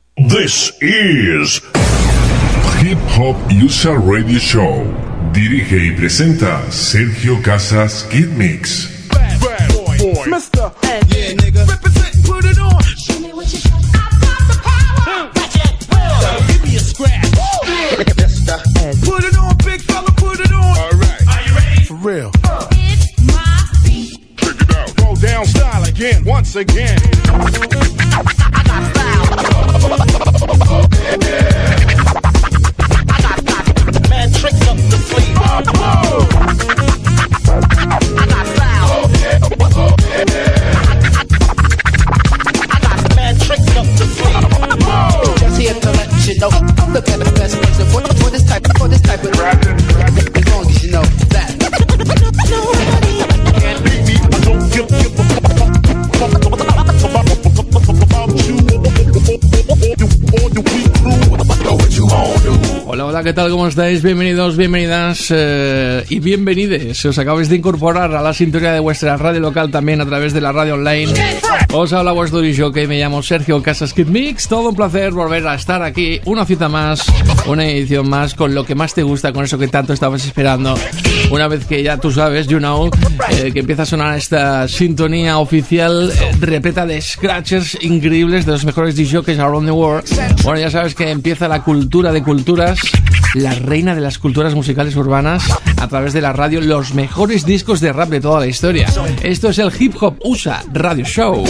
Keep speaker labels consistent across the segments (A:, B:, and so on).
A: This is Hip Hop USA Radio Show. Dirige y presenta Sergio Casas Kid Mix.
B: Bad boy. Mr. Yeah, nigga. Represent, put it on. Show me what you got. I've got the power. Well, give me a scratch. Mister. Put it on, big fella, put it on. All right. Are you ready? For real.
C: It's my beat.
B: Check it out. Go down style again, once again.
C: I got style. I got mad tricks up the sleeve. I got style. I got mad tricks up the sleeve.
D: Just here to let you know, look at the best person for this type of rap. As long as you know that.
B: Nobody can't beat me. I don't give a fuck about you or the weak crew. Know what you all do.
E: Hola, hola, ¿qué tal? ¿Cómo estáis? Bienvenidos, bienvenidas y bienvenides. Si os acabáis de incorporar a la sintonía de vuestra radio local también a través de la radio online, os habla vuestro DJ, me llamo Sergio Casas Kid Mix. Todo un placer volver a estar aquí, una cita más, una edición más, con lo que más te gusta, con eso que tanto estabas esperando. Una vez que ya tú sabes, que empieza a sonar esta sintonía oficial repleta de scratchers increíbles de los mejores DJs around the world. Bueno, ya sabes que empieza la cultura de culturas, la reina de las culturas musicales urbanas, a través de la radio, los mejores discos de rap de toda la historia. Esto es el Hip Hop USA Radio Show.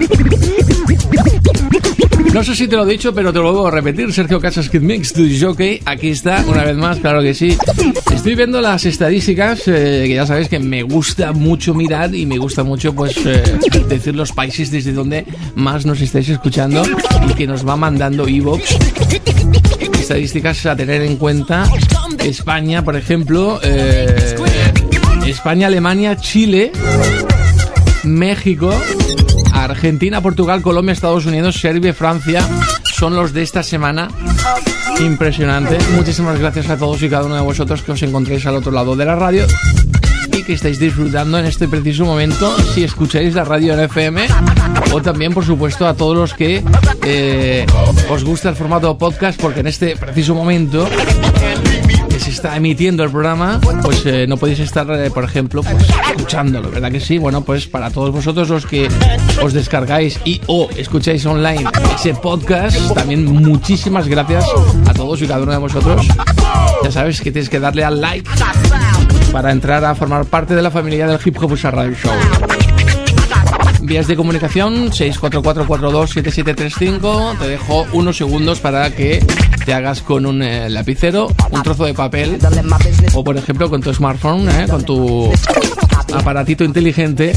E: No sé si te lo he dicho, pero te lo vuelvo a repetir. Sergio Casas Kid Mix, tu DJ, aquí está, una vez más, claro que sí. Estoy viendo las estadísticas, que ya sabéis que me gusta mucho mirar y me gusta mucho, pues, decir los países desde donde más nos estáis escuchando y que nos va mandando iVoox. Estadísticas a tener en cuenta: España, por ejemplo, España, Alemania, Chile, México, Argentina, Portugal, Colombia, Estados Unidos, Serbia, Francia. Son los de esta semana. Impresionante. Muchísimas gracias a todos y cada uno de vosotros que os encontréis al otro lado de la radio y que estáis disfrutando en este preciso momento, si escucháis la radio en FM, o también, por supuesto, a todos los que os gusta el formato podcast, porque en este preciso momento que se está emitiendo el programa, pues no podéis estar, por ejemplo, pues, escuchándolo, ¿verdad que sí? Bueno, pues para todos vosotros los que os descargáis y o escucháis online ese podcast, también muchísimas gracias a todos y cada uno de vosotros. Ya sabes que tienes que darle al like para entrar a formar parte de la familia del Hip Hop USA Radio Show. Vías de comunicación: 644-427735. Te dejo unos segundos para que te hagas con un lapicero, un trozo de papel, o por ejemplo con tu smartphone, con tu aparatito inteligente.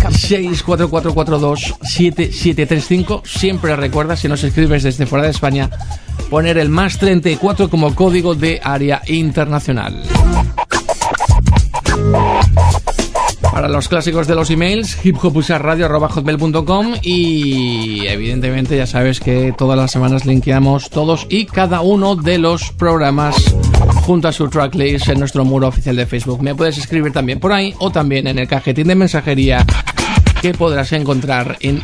E: 644-427735. Siempre recuerda, si nos escribes desde fuera de España, poner el más 34 como código de área internacional. Para los clásicos de los emails, hiphopusaradio@hotmail.com, y evidentemente ya sabes que todas las semanas linkeamos todos y cada uno de los programas junto a su tracklist en nuestro muro oficial de Facebook. Me puedes escribir también por ahí, o también en el cajetín de mensajería que podrás encontrar en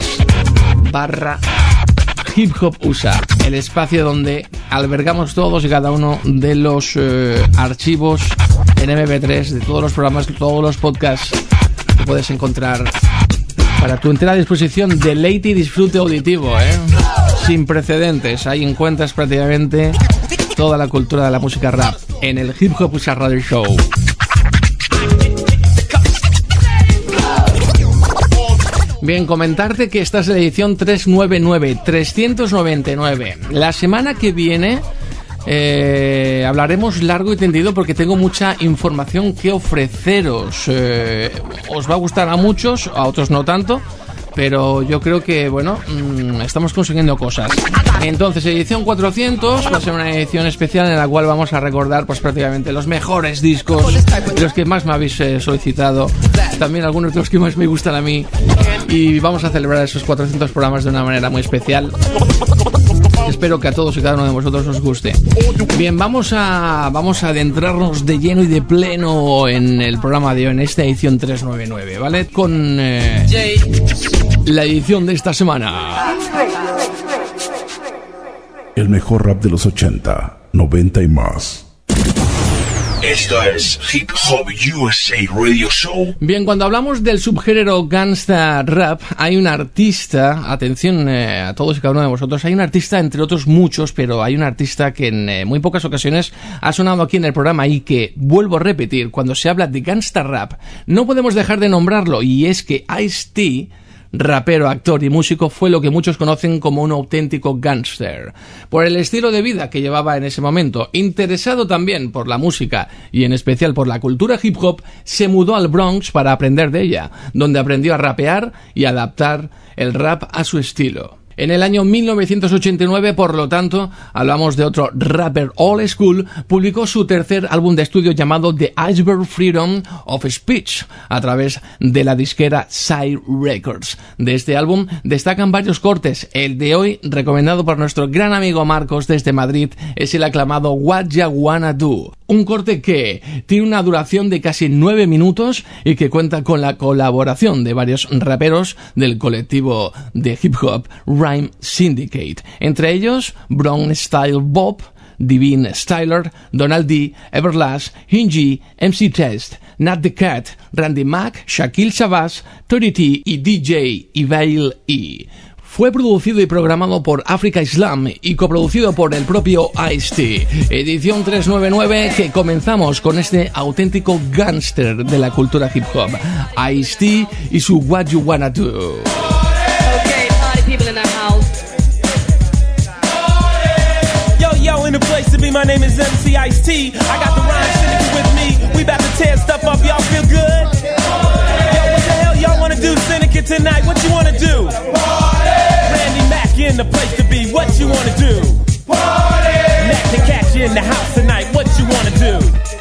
E: iVoox/Hip Hop USA, el espacio donde albergamos todos y cada uno de los archivos en MP3 de todos los programas, todos los podcasts que puedes encontrar para tu entera disposición, deleite y disfrute auditivo, sin precedentes. Ahí encuentras prácticamente toda la cultura de la música rap en el Hip Hop USA Radio Show. Bien, comentarte que esta es la edición 399. La semana que viene hablaremos largo y tendido, porque tengo mucha información que ofreceros. Os va a gustar a muchos, a otros no tanto, pero yo creo que, bueno, estamos consiguiendo cosas. Entonces, edición 400 va a ser una edición especial en la cual vamos a recordar, pues, prácticamente los mejores discos, los que más me habéis solicitado, también algunos de los que más me gustan a mí, y vamos a celebrar esos 400 programas de una manera muy especial. Espero que a todos y cada uno de vosotros os guste. Bien, vamos a adentrarnos de lleno y de pleno en el programa de hoy, en esta edición 399, ¿vale? Con la edición de esta semana.
A: El mejor rap de los 80, 90 y más.
F: Esto es Hip Hop USA Radio Show.
E: Bien, cuando hablamos del subgénero gangsta rap, hay un artista, atención a todos y cada uno de vosotros, hay un artista entre otros muchos, pero hay un artista que en muy pocas ocasiones ha sonado aquí en el programa y que, vuelvo a repetir, cuando se habla de gangsta rap, no podemos dejar de nombrarlo, y es que Ice-T, rapero, actor y músico, fue lo que muchos conocen como un auténtico gángster. Por el estilo de vida que llevaba en ese momento, interesado también por la música y en especial por la cultura hip hop, se mudó al Bronx para aprender de ella, donde aprendió a rapear y adaptar el rap a su estilo. En el año 1989, por lo tanto, hablamos de otro rapper old school, publicó su tercer álbum de estudio llamado The Iceberg Freedom of Speech a través de la disquera Side Records. De este álbum destacan varios cortes. El de hoy, recomendado por nuestro gran amigo Marcos desde Madrid, es el aclamado What Ya Wanna Do. Un corte que tiene una duración de casi 9 minutos y que cuenta con la colaboración de varios raperos del colectivo de hip hop Rhyme Syndicate, entre ellos Brown Style Bob, Divine Styler, Donald D, Everlast, Hingy, MC Test, Nat the Cat, Randy Mac, Shaquille Shabazz, Tori T y DJ Evail E. Fue producido y programado por Africa Islam y coproducido por el propio Ice-T. Edición 399, que comenzamos con este auténtico gángster de la cultura hip hop, Ice-T y su What You Wanna Do.
G: Okay, party people in the house.
H: Yo, in the place to be, my name is MC Ice-T. I got the Rhyme Syndicate with me. We about to tear stuff up, y'all feel good? Yo, what the hell y'all wanna do, Syndicate, tonight? What you wanna do? Randy Mac in the place to be, what you wanna do? Mac the Cash in the house tonight, what you wanna do?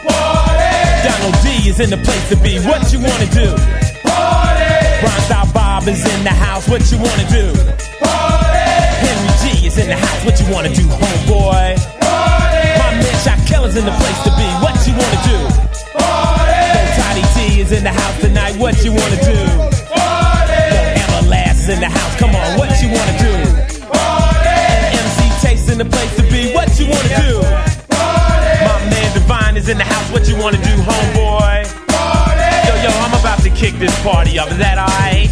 H: Donald D is in the place to be, what you wanna do? Bronze Bob is in the house, what you wanna do? Henry G is in the house, what you wanna do, homeboy? My man Shaquille is in the place to be, what you wanna do? Yo, Toddy T is in the house tonight, what you wanna do? Yo, Everlast is in the house, come on, what you wanna do? And MC Taste in the place to be, what you wanna do? My man Divine is in the house, what you wanna do, homeboy? Yo, I'm about to kick this party up, is that alright?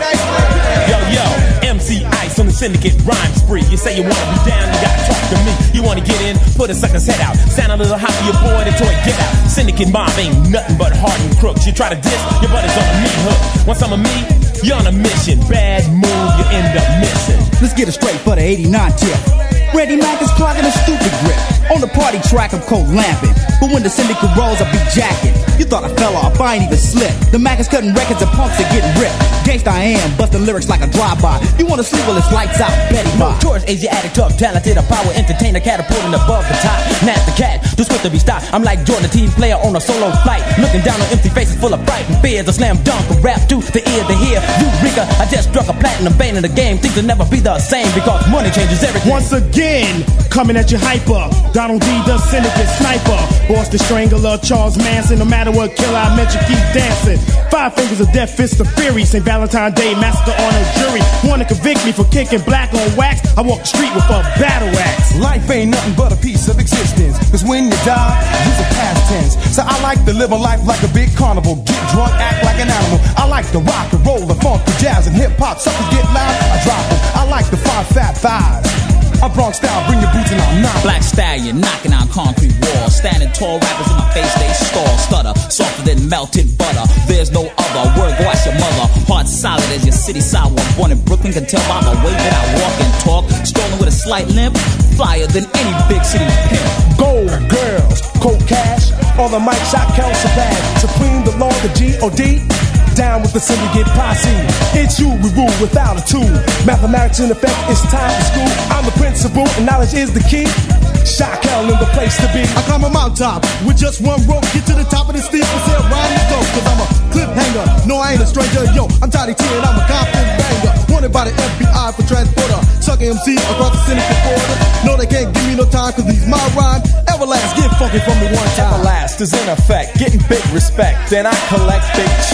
H: Yo, MC Ice on the Syndicate rhyme spree. You say you wanna be down, you gotta talk to me. You wanna get in, put a sucker's head out. Sound a little hot for your boy, the toy, get out. Syndicate mob ain't nothing but hardened crooks. You try to diss, your buddy's on a meat hook. Want some of me? You're on a mission. Bad move, you end up missing.
I: Let's get it straight for the 89 tip. Randy Mac is clogging a stupid grip. On the party track, I'm cold lamping. But when the Syndicate rolls, I be jacking. You thought I fell off, I ain't even slip. The Mac is cutting records and punks are getting ripped. Gangsta I am, busting lyrics like a drive-by. You wanna sleep while it's lights out, Betty Bob.
H: Tourist, Asiatic, tough, talented, a power entertainer, catapulting above the top. Nat the Cat, too swift to be stopped. I'm like Jordan, the team player on a solo flight. Looking down on empty faces full of fright and fears. A slam dunk, a rap to the ear to hear. Eureka, I just struck a platinum bane in the game. Things will never be the same because money changes everything.
J: Once again, coming at you hyper. Donald D, the Syndicate sniper. Boss the Strangler, Charles Manson. No matter what killer I met, you keep dancing. 5 fingers of death, fist of fury. St. Valentine's Day, master on a jury. Wanna convict me for kicking black on wax? I walk the street with a battle axe.
K: Life ain't nothing but a piece of existence. Cause when you die, use a past tense. So I like to live a life like a big carnival. Get drunk, act like an animal. I like to rock and roll, the funk, the jazz, and hip-hop. Suckers get loud, I drop them. I like the 5 fat thighs. A Bronx style, bring your boots and I'll knock.
L: Black stallion, knocking on concrete walls. Standing tall, rappers in my face, they stall. Stutter, softer than melted butter. There's no other word, go ask your mother. Heart solid as your city sour. Born in Brooklyn, can tell by the way that I walk and talk. Strolling with a slight limp, flyer than any big city pimp.
K: Gold girls, cold cash. On the mic, Shaquille Shabazz. Supreme, the law, the G.O.D. Down with the Syndicate posse. It's you, we rule without a tool. Mathematics in effect, it's time for school. I'm the principal, and knowledge is the key. Shaquille in the place to be.
J: I climb a mountaintop with just one rope. Get to the top of the steep and say ride and go. Cause I'm a cliffhanger. No, I ain't a stranger. Yo, I'm Toddy T and I'm a confident banger. Wanted by the FBI for transporter. Sucker MC across the Syndicate border. No, they can't give me no time cause these my rhyme. Everlast, get funky from me one time.
H: Everlast is in effect, getting big respect. Then I collect big checks.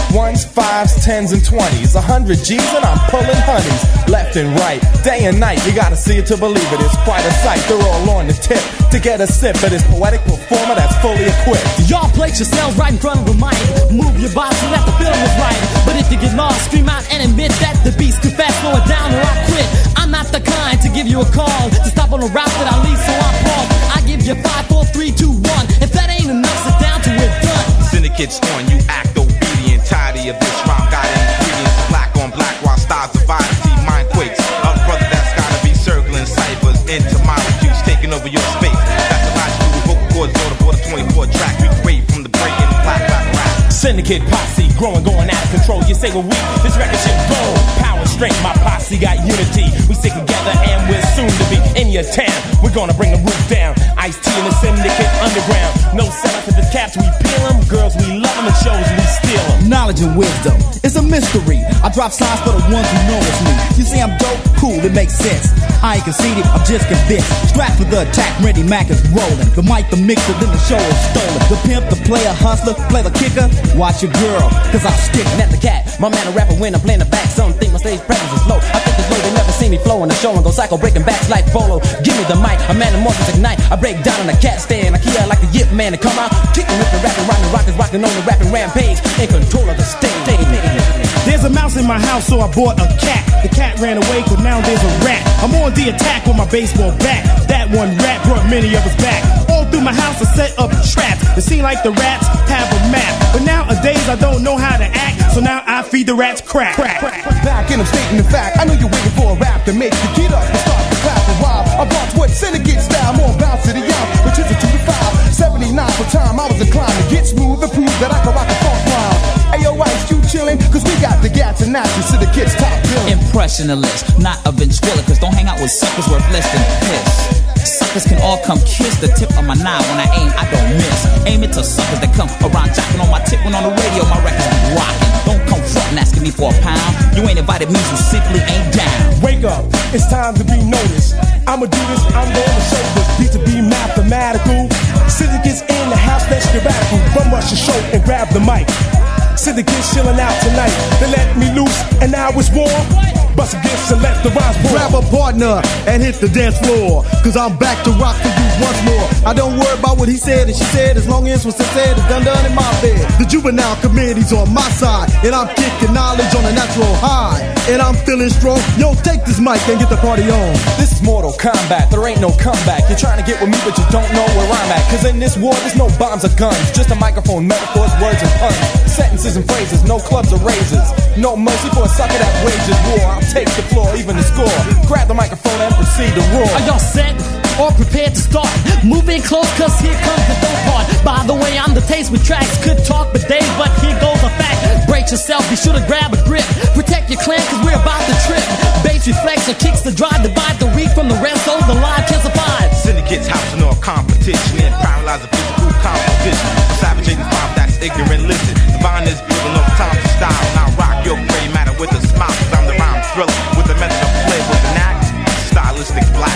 M: Ones, fives, tens, and 20s. 100 G's and I'm pulling honeys. Left and right, day and night. You gotta see it to believe it. It's quite a sight. They're all on the tip to get a sip of this poetic performer that's fully equipped.
N: Y'all place yourselves right in front of the mic. Move your body so that the feeling is right. But if you get lost, scream out and admit that the beat's too fast, slow it down or I quit. I'm not the kind to give you a call to stop on the route that I lead, so I pause. I give you 5, 4, 3, 2, 1. If that ain't enough, sit down till we're done.
O: Syndicate's on, you act obedient. Tired of this rhyme, got ingredients. Black on black while styles divide. See mind quakes. A brother that's gotta be circling ciphers into molecules, taking over your space. That's a logical vocal cords, or the 24 track. We create from the breaking black rap.
H: Syndicate posse, growing, going out of control. You say we're weak, this record should go. Power, strength, my posse got unity. We stick together and we're soon to be in your town. We're gonna bring the roof down. Ice-T in the Syndicate underground. No setup to the caps, we peel them. Girls, we love them, and shows we steal them.
I: Knowledge and wisdom, it's a mystery. I drop signs for the ones who know it's me. You see I'm dope, cool, it makes sense. I ain't conceited, I'm just convinced. Strapped for the attack, Ready Mac is rolling. The mic, the mixer, then the show is stolen. The pimp, the player, hustler, play the kicker. Watch your girl, cause I'll stick.
N: At the cat, my man a rapper when I'm playing the back. Some think my stage presence is low. I think it's low, they never see me flow on the show and go psycho, breaking backs like Bolo. Give me the mic, a man of morphs ignite. I break down on the cat stand, like here like the Yip Man to come out. Kicking with the rapping, rhyming, rockers, rocking on the rapping rampage. In control of the stage.
J: There's a mouse in my house, so I bought a cat. The cat ran away, cause now there's a rat. I'm on the attack with my baseball bat. That one rat brought many of us back. All through my house, I set up traps. It seemed like the rats have a map. But nowadays, I don't know how to act, so now I feed the rats crack.
K: Back and I'm stating the fact. I know you're waiting for a rap to make you get up and start to clap and rob. I brought what Syndicate style, more bounce to the out, which is a 2 to 5. 79 for time, I was inclined to get smooth and prove that I can rock a funk line. Ayo, Ice, you chillin', cause we got the gats and not you Syndicate's top villain.
L: Impressionalist, not a ventriloquist. Don't hang out with suckers worth less than piss. Suckers can all come kiss the tip of my knife. When I aim, I don't miss. Aim it to suckers that come around jocking on my tip. When on the radio, my records be rocking. Don't come frontin' asking me for a pound. You ain't invited me, you simply ain't down.
K: Wake up, it's time to be noticed. I'ma do this, I'm gonna show this beat to be mathematical. Syndicate's in the house, let's get radical. Run rush the show and grab the mic. Syndicate's chillin' out tonight. They let me loose and now it's war. Bust against and let the rhymes pour.
P: Grab a partner and hit the dance floor, cause I'm back to rock for you once more. I don't worry about what he said and she said, as long as what's said is done in my bed. The juvenile committee's on my side, and I'm kicking knowledge on a natural high. And I'm feeling strong, yo, take this mic and get the party on.
M: This is Mortal Kombat, there ain't no comeback. You're trying to get with me but you don't know where I'm at. Cause in this war there's no bombs or guns, just a microphone, metaphors, words and puns. Sentences and phrases, no clubs or razors. No mercy for a sucker that wages war. I'll take the floor, even the score. Grab the microphone and proceed to roar.
N: Are y'all set or prepared to start? Move in close cause here comes the dope part. By the way, I'm the taste with tracks. Could talk but days, but here goes a fact. Brace yourself, be sure to grab a grip. Protect your clan cause we're about to trip. Bass reflex or kicks the drive. Divide the weak from the rest so the line can survive.
O: Syndicate's house and all competition and paralyze the physical composition. Savage 85, that's ignorant, listen. Divine is building no time to style. Now rock your gray matter with a smile, cause I'm the rhyme thriller with a method of play with an act. Stylistic black.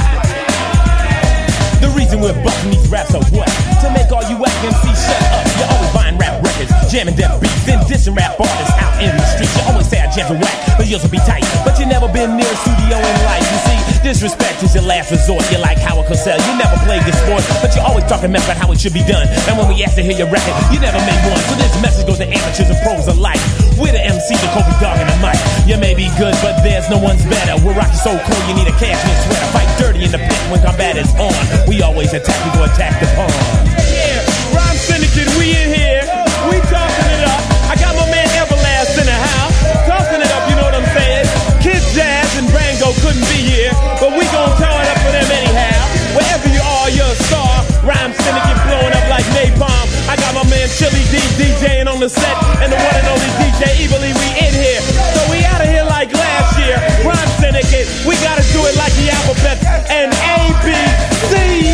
H: The reason we're busting these raps are what? To make all you MCs shut up. You always buying rap records, jamming deaf beats, then dissing rap artists out in the streets. You always say I jam and whack, but yours will be tight. But you never been near a studio in life. You see, disrespect is your last resort. You're like Howard Cosell, you never played this sport, but you always talking mess about how it should be done. And when we ask to hear your record, you never made one. So this message goes to amateurs and pros alike. We're the MC, the Kobe Dog and the mic. You may be good, but there's no one's better. We're rocking so cold, you need a cashmere sweater. Fight dirty in the pit when combat is on. We always attack, we go attack the pawn.
Q: Yeah, Rhyme Syndicate, we in here. We talking it up. I got my man Everlast in the house. Talking it up, you know what I'm saying? Kid Jazz and Brango couldn't be here, but we gon' tear it up for them anyhow. Wherever you are, you're a star. Rhyme Syndicate blowing up like napalm. I got my man Chili D DJing on the set, and the one and only DJ Evilly, we in here. So we out of here like last year. Rhyme Syndicate, we gotta do it like the alphabet and ABC.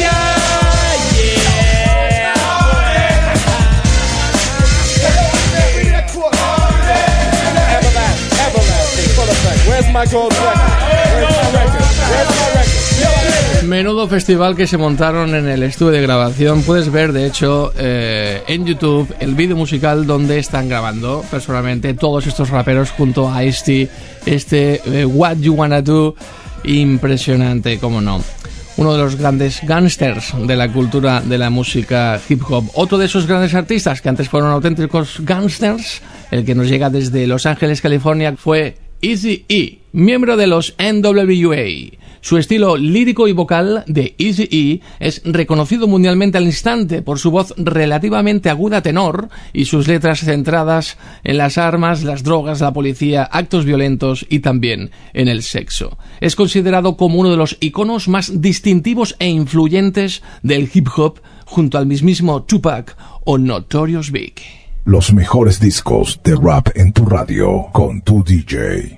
M: Everlasting, full effect. Where's my gold record? Where's my record? Where's my record?
E: Menudo festival que se montaron en el estudio de grabación. Puedes ver, de hecho, en YouTube el vídeo musical donde están grabando personalmente todos estos raperos junto a Ice-T. What You Wanna Do, impresionante, cómo no. Uno de los grandes gangsters de la cultura de la música hip hop. Otro de esos grandes artistas que antes fueron auténticos gangsters, el que nos llega desde Los Ángeles, California, fue Eazy-E, miembro de los NWA. Su estilo lírico y vocal de Eazy-E es reconocido mundialmente al instante por su voz relativamente aguda tenor y sus letras centradas en las armas, las drogas, la policía, actos violentos y también en el sexo. Es considerado como uno de los iconos más distintivos e influyentes del hip hop junto al mismísimo Tupac o Notorious Big.
R: Los mejores discos de rap en tu radio con tu DJ.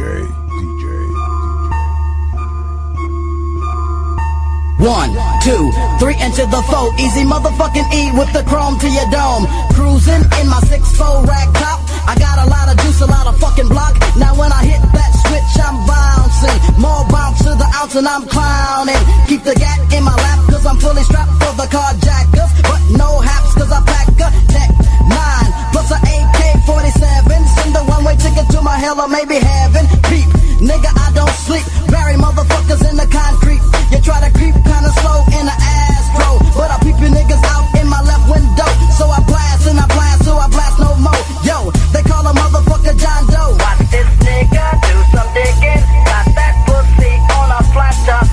D: One, two, three, into the four. Easy motherfucking E with the chrome to your dome. Cruising in my 6'4" rag top. I got a lot of juice, a lot of fucking block. Now when I hit that switch, I'm bouncing. More bounce to the ounce and I'm clowning. Keep the gat in my lap cause I'm fully strapped for the carjackers. But no haps cause I pack a tech 9 plus a AK-47. Send a one-way ticket to my hell or maybe heaven. Peep, nigga, I don't sleep. Bury motherfuckers in the concrete. You try to creep kinda slow in the Astro, but I peep you niggas out in my left window. So I blast and I blast, so I blast no more. Yo, they call a motherfucker John Doe. Watch this nigga do some digging. Got that pussy on a platter.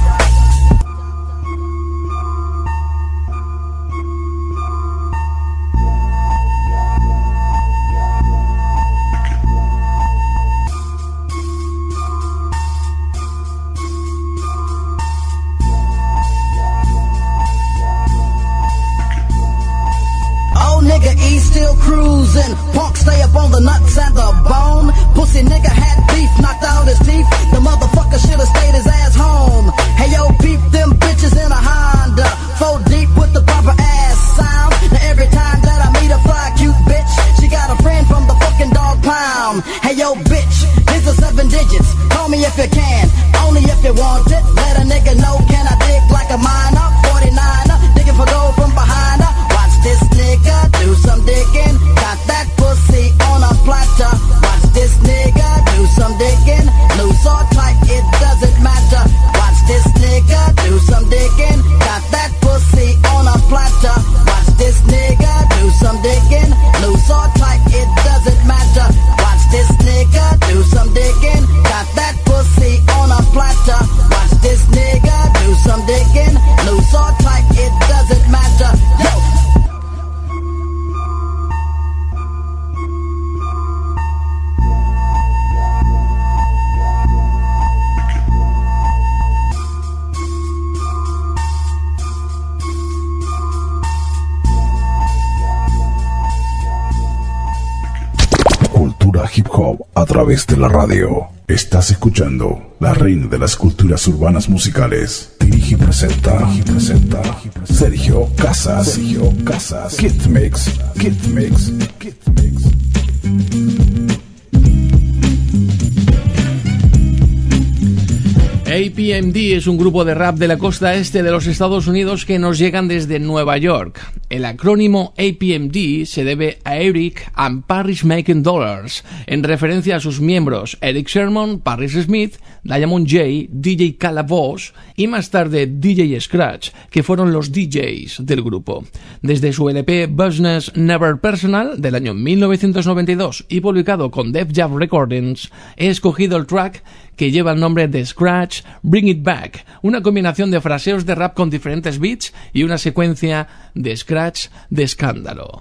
D: Nigga E still cruising, punk stay up on the nuts and the bone. Pussy nigga had beef, knocked out his teeth. The motherfucker should've stayed his ass home. Hey yo, peep them bitches in a Honda, 4 deep with the proper ass sound. Now every time that I meet a fly cute bitch, she got a friend from the fucking dog pound. Hey yo bitch, here's the 7 digits. Call me if you can, only if you want it. Let a nigga know, can I dig like a miner? 49er, digging for gold from behind her. This nigga do some digging, got that pussy on a platter. Watch this nigga do some digging, loose or tight, it doesn't matter. Watch this nigga do some digging, got that pussy on a platter. Watch this nigga do some digging, loose or tight, it doesn't matter. Watch this nigga do some digging, got that pussy on a platter. Watch this nigga do some digging, loose or tight, it doesn't matter. Yo.
R: Hip hop a través de la radio. Estás escuchando la reina de las culturas urbanas musicales. Dirige y presenta Sergio Casas. Kid Mix.
E: APMD es un grupo de rap de la costa este de los Estados Unidos que nos llegan desde Nueva York. El acrónimo APMD se debe a Eric and Parrish Making Dollars, en referencia a sus miembros Eric Sherman, Parrish Smith, Diamond J, DJ Calavoz y más tarde DJ Scratch, que fueron los DJs del grupo. Desde su LP Business Never Personal del año 1992 y publicado con Def Jam Recordings, he escogido el track que lleva el nombre de Scratch Bring It Back, una combinación de fraseos de rap con diferentes beats y una secuencia de scratch de escándalo.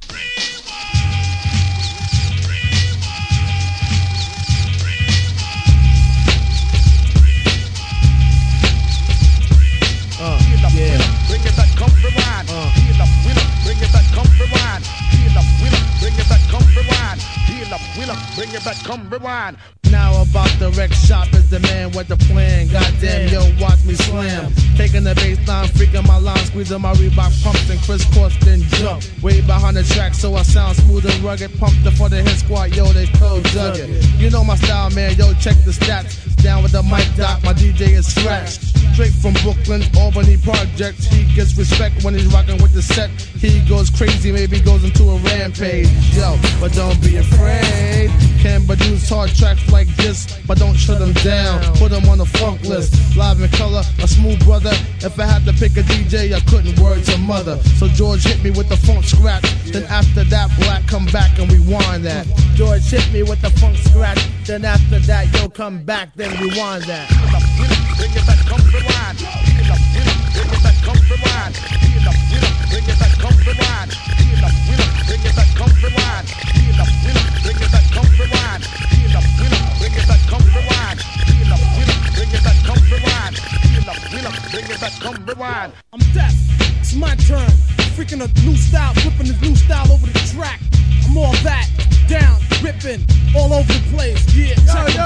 S: Now about the wreck shop is the man with the plan. Goddamn, yo, watch me slam. Taking the baseline, freaking my line, squeezing my Reebok pumps and crisscross then jump. Way behind the track, so I sound smooth and rugged. Pumped up for the hit squad, yo, they cold dug it. You know my style, man, yo, check the stats. down with the mic doc, my DJ is Scratch. Straight from Brooklyn, Albany projects. He gets respect when he's rocking with the set. He goes crazy, maybe goes into a rampage. Yo, but don't be afraid. Can produce hard tracks like this, but don't shut them down. Put them on the funk list. Live in color, a smooth brother. If I had to pick a DJ, I couldn't word to mother. So George hit me with the funk scratch. Then after that, Black come back and rewind that. George hit me with the funk scratch. Then after that, yo come back, then rewind that.
B: Bring it back, come rewind. Bring it back, come rewind. Bring it back, come rewind. Bring it back, come rewind. Bring it back, come rewind. Bring it back, come rewind. Bring it back, come rewind. Bring it back, come rewind.
S: I'm deaf. It's my turn. Freaking a new style, flipping this new style over the track. I'm all that, down, ripping, all over the place. Yeah.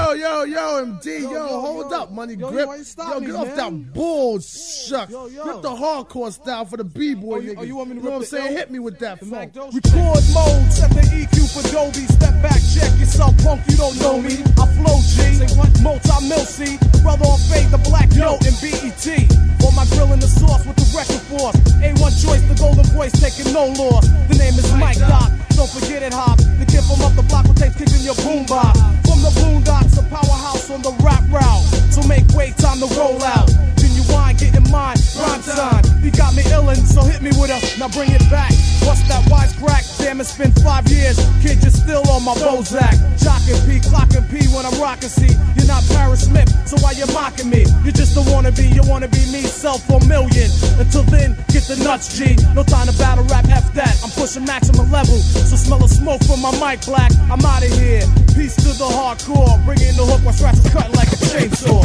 S: Yo, MD, yo, hold up, Money Grip. Yo, get off that bullshit. Grip the hardcore style for the B-boy nigga.
M: You want me to
S: know what I'm
M: rip
S: saying?
M: the
S: Hit me with that funk.
M: Record mode, set the EQ for Dolby. Step back, check yourself, punk, you don't know me. I flow G, multi-mil C. Brother on fade, the black note and BET. On my grill in the sauce with the record force. A1 choice, the golden voice, taking no loss. The name is Mike Doc, don't forget it, Hop. The kid from up the block with tapes kicking your boombox. From the boondocks, a powerhouse on the rap route. So make way, time to roll out. Genuine, get in mind, rhyme time. You got me illin', so hit me with a, now bring it back. What's that wisecrack? Damn, it's been 5 years. Kid, you're still on my Bozak. Jockin' P, clockin' P when I'm rockin' C. You're not Paris Smith, so why you mocking me? You're just a wannabe, you wanna be me, sell for $1 million. Until then, get the nuts, G. No time to battle rap, F that. I'm pushing maximum level, so smell the smoke from my mic black. I'm out of here. Peace to the hardcore. Bring in the hook while scratch is cut like a chainsaw.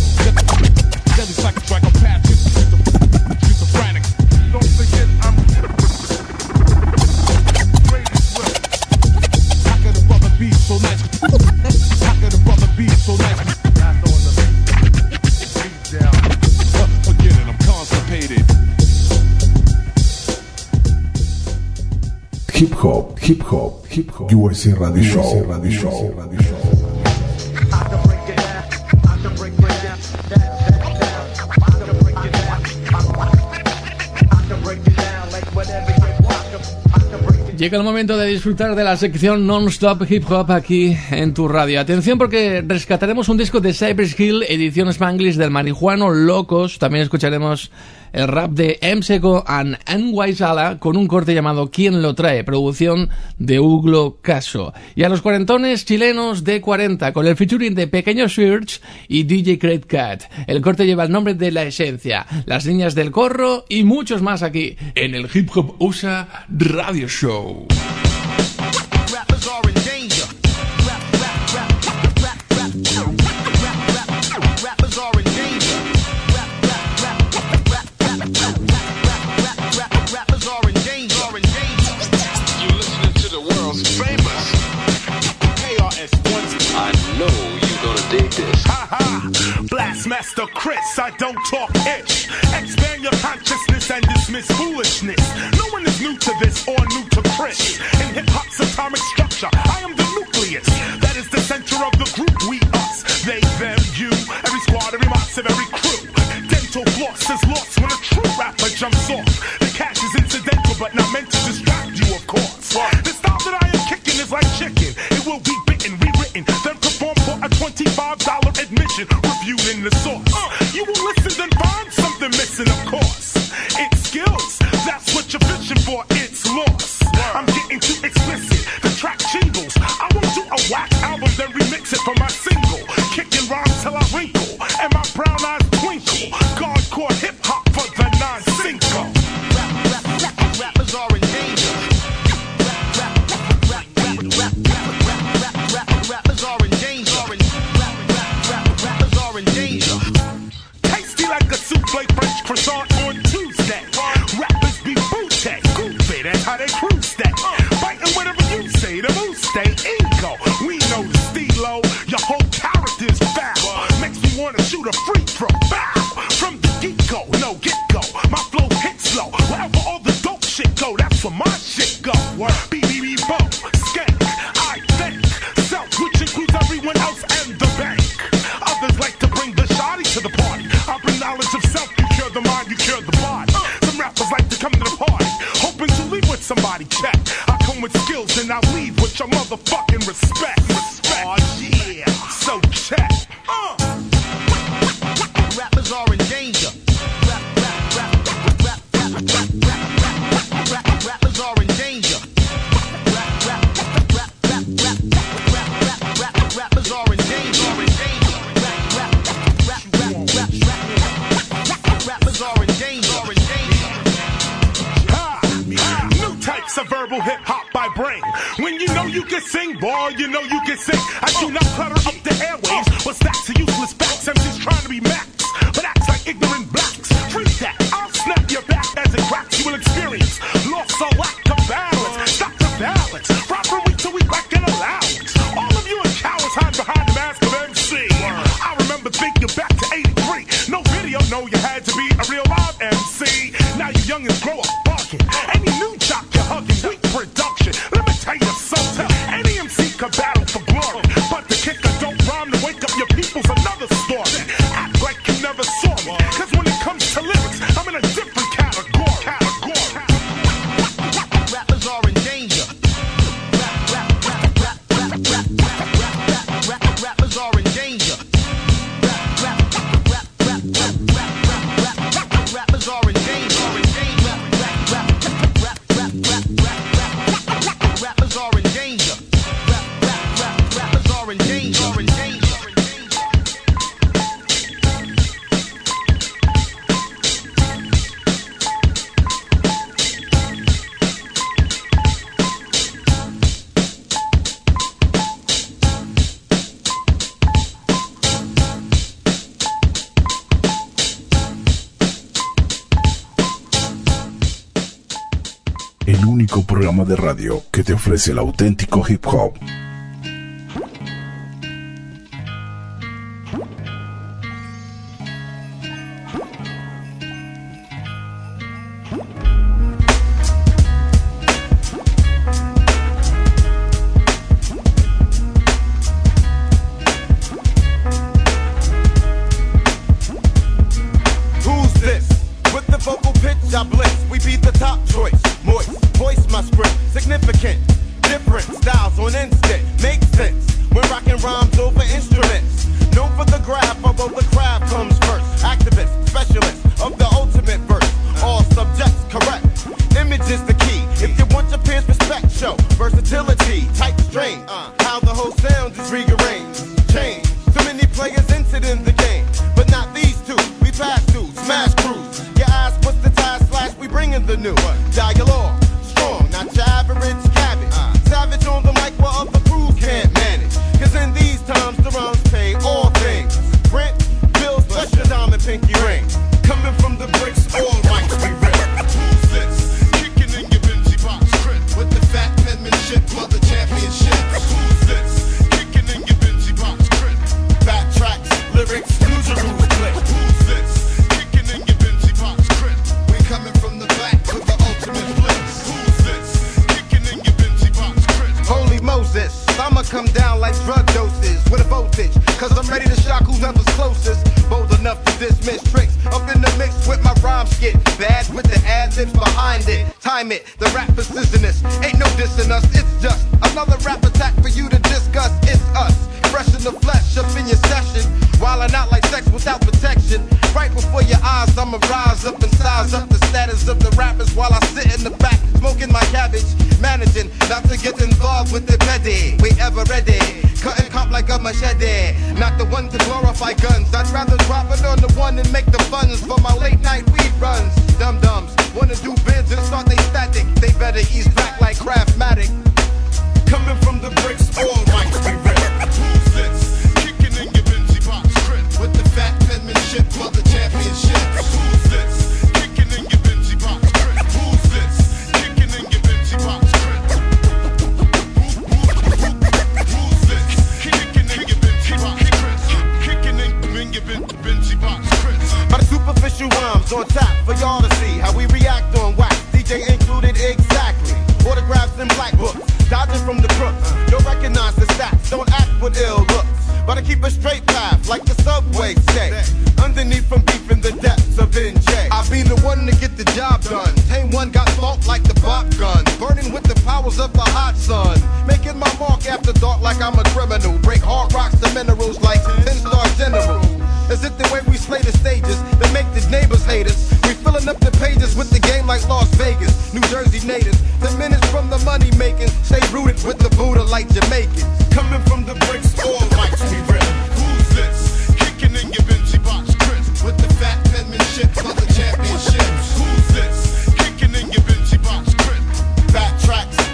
B: Deadly psychic strike on path. Schizophrenic. Don't forget I'm greatest will. How could a brother be so nice? How could a brother be so nice? Not throwing the beat down. Forget it, I'm constipated.
R: Hip hop, USA Radio Show.
E: Llega el momento de disfrutar de la sección non-stop hip hop aquí en tu radio. Atención porque rescataremos un disco de Cypress Hill, edición Spanglish del Marihuano Locos. También escucharemos el rap de M-Seco and NY Sala con un corte llamado ¿Quién lo trae?, producción de Uglo Caso. Y a los cuarentones chilenos de 40 con el featuring de Pequeño Search y DJ Great Cat. El corte lleva el nombre de La Esencia, Las Niñas del Corro y muchos más aquí en el Hip Hop USA Radio Show.
B: Rappers are in danger. Rappers are in danger. Rappers are in danger.
F: You're listening to the world's famous
B: KRS-One.
F: I know you're gonna dig this.
B: Ha ha! Blastmaster Chris, I don't talk ish. Expand your consciousness and dismiss foolishness. No one is new to this or new to Chris. In hip-hop's atomic structure, I am the nucleus. That is the center of the group, we, us. They, them, you, every squad, every moss, and every crew. Dental floss is lost when a true rapper jumps off. The cash is incidental, but not meant to distract you, of course. The style that I am kicking is like chicken. It will be bitten, rewritten, then performed for a $25 admission, reviewed in the source. You will listen, then find something missing, of course. It's skills, that's what you're fishing for, it's lost. I'm getting too explicit, the track jingles. I won't do a whack album, then remix it for my single. Kicking rhymes till I wrinkle, and my brown eyes twinkle. Hardcore hip-hop for the non-single. Rappers are in danger. Rappers are in danger. Rappers are in danger. Tasty like a souffle French croissant on Tuesday. Rappers be booty, goofy, that's how they cruise that. Biting whatever you say, the moves stay ego. We know the stilo, your whole character's foul. Makes me wanna shoot a free throw, bow. From the get-go, no get-go. My flow hits slow, wherever all the dope shit go, that's where my shit go. BBB-Bo, skank, I think. Self, which includes everyone else and the bank. Others like
T: verbal hip-hop by brain. When you know you can sing, boy, you know you can sing. I do not clutter up the airwaves, but stacks of useless facts. MCs trying to be max, but acts like ignorant blacks. Freak that, I'll snap your back as it cracks. You will experience loss or lack of balance. Stop the balance, from week to week like an allowance. All of you are cowards hide behind the mask of MC. I remember thinking back to 83. No video, no, you had to be a real live MC. Now you youngins grow up barking. Any new jock you're hugging, weak production. Let me tell you something. Any MC can battle for glory, but the kicker don't rhyme to wake up your people's another story. Act like you never saw me, cause when it comes to lyrics, I'm in a different category.
C: Rappers are in danger. Rappers are in danger. Rappers are in danger. Rappers are in danger. Rappers are in danger.
R: El único programa de radio que te ofrece el auténtico hip hop.
U: Who's this? With the vocal pitch I blitz. We beat the top choice. Moist, voice my script. Significant, different styles on instant. Makes sense when rocking rhymes over instruments. Known for the graph, although the craft comes first. Activist, specialist of the ultimate verse. All subjects correct. Image is the key. If you want your peers respect, show versatility, type strain. How the whole sound is rearranged. Change. Too many players entered in the game, but not these two. We pass through, smash crews. Your eyes, what's the tie slash? We bringing the new dialogue. Strong, not your average cabbage. Savage on the mic while other crews can't manage. Cause in these times the rhymes pay all things. Rent, bills, plus your diamond pinky ring. Coming from the bricks, all rights we rip. Who's this? Kicking in your Benji box crit. With the fat penmanship for the championship. Who's this? Kicking in your Benji box crit. Backtracks, lyrics, use your rules click. Who's this? Kicking in your Benji box crit. We coming from the back with the ultimate flicks. Who's this? Kicking in your Benji box crit. Holy Moses, I'ma come down like drug doses with a voltage. Cause I'm ready to shock whoever's closest. Bold enough to dismiss tricks. Up in the mix with my rhyme skit. Bad with the ad-libs behind it. Time it, the rap precisionist. Ain't no dissing us, it's just another rap attack for you to discuss. It's us, fresh in the flesh, up in your session. Wildin' out like sex without protection. Right before your eyes, I'ma rise up and size up the status of the rappers while I sit in the back, smoking my cabbage. Managing not to get involved with the petty. We ever ready, cutting cop like a machete. Not the one to glorify guns. I'd rather drop it on the one and make the funds for my late night weed runs. Dum-dums wanna do bids and start they static. They better ease back like Craftmatic. Coming from the bricks, all rights we rip. Who's this? Kicking in your Benji box crit. With the fat penmanship for the championship. Who's this? Kicking in your Benji box crit. Who's this? Kicking in your Benji box crit. Who's this? Kicking in your Benji box crit. Kicking in your Benji box crit. My superficial rhymes on tap for y'all to see how we react on wax. DJ included exactly. Autographs in black books. Dodging from the crooks. Don't recognize the stats. Don't act with ill looks. But I keep a straight path like the subway say. Underneath from deep in the depths of NJ. I be the one to get the job done. Tame one got fault like the Bop gun. Burning with the powers of the hot sun. Making my mark after dark like I'm a criminal. Break hard rocks to minerals like 10-star general. Is it the way we slay the stages that make the neighbors hate us? We filling up the pages with the game like Las Vegas. New Jersey natives, the minutes from the money making. Stay rooted with the Buddha like Jamaicans. Coming from the bricks, all rights we rip. Who's this? Kicking in your Benji box crit. With the fat penmanship for the championship. Who's this? Kicking in your Benji box crit. Backtracks,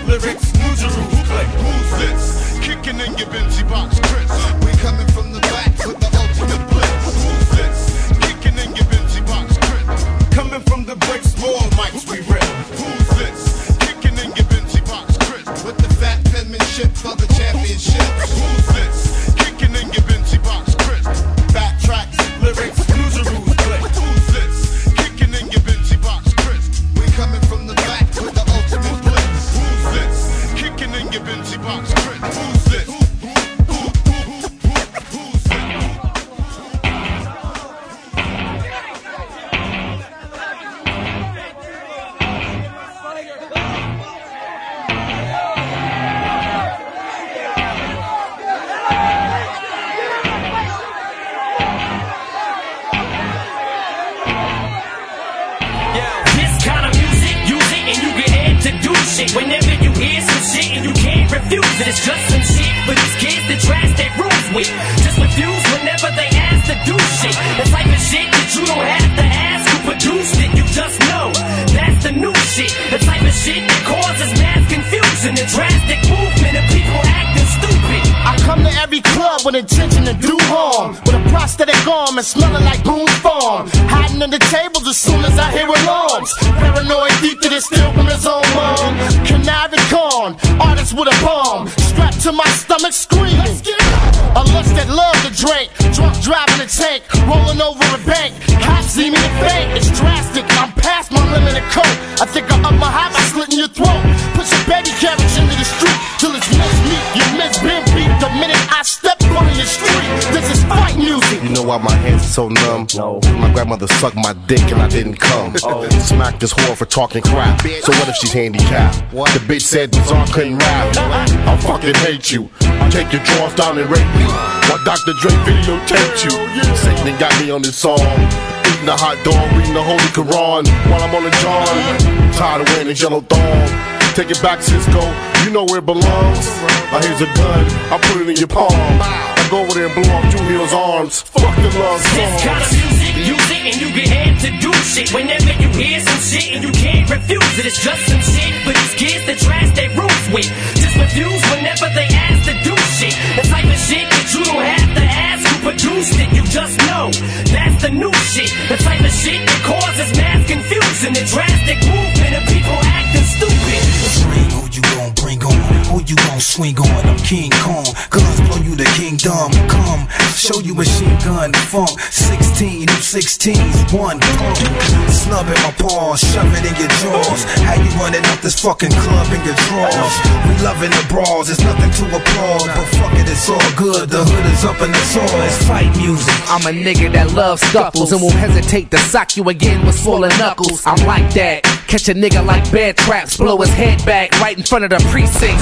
B: to do shit. Whenever you hear some shit and you can't refuse it, it's just some shit for these kids to trash their rules with. Just refuse whenever they ask to do shit. The type of shit that you don't have to ask who produced it. You just know that's the new shit. The type of shit that causes mass confusion, the drastic movement of people acting stupid.
C: I come to every club with intention to do harm, with a prosthetic arm and smelling like Boone's Farm. Hiding under tables as soon as I hear alarms. Paranoid deep that it's still from his own mom. Conniving con, artist with a bomb, strapped to my stomach screaming. A lust that love to drink, drunk driving a tank, rolling over a bank. Cops see me to faint, it's drastic. I'm past my limit of coke. I think I up my high by slitting your throat. Put your baby carriage into the street till it's mismeet. You miss been beat the minute I step on the street. This is fight music.
U: You know why my hands are so numb? No. My grandmother sucked my dick and I didn't come. Smacked this whore for talking crap. So what if she's handicapped? What? The bitch said Bizarre couldn't rap. I'll fucking hate you. I'll take your drawers down and rape you. While Dr. Dre videotaped you. Satan got me on this song. Eating a hot dog, reading the Holy Quran while I'm on the John. Tired of wearing this yellow thong. Take it back, Cisco. You know where it belongs. Now here's a gun. I'll put it in your palm. I go over there and blow off Julio's arms. Fuck the love song.
B: This kind of music, use it and you get amped to do shit. Whenever you hear some shit and you can't refuse it, it's just some shit for these kids to trash their roots with. Just refuse whenever they ask to do shit. The type of shit that you don't have to ask who produced it. You just know that's the new shit. The type of shit that causes mass confusion, the drastic movement of people acting stupid.
A: Scream who you gon' bring on, who you gon' swing on. I'm King Kong, guns blow you the kingdom. Come, show you machine gun funk. 16, you 16s, one pump. Snub in my paws, shove it in your jaws. How you running up this fucking club in your drawers? We loving the brawls, there's nothing to applaud. But fuck it, it's all good, the hood is up and it's all. It's fight music.
V: I'm a nigga that loves scuffles and won't hesitate to sock you again with swollen knuckles. I'm like that. Catch a nigga like bear traps, blow his head back right in front of the precinct.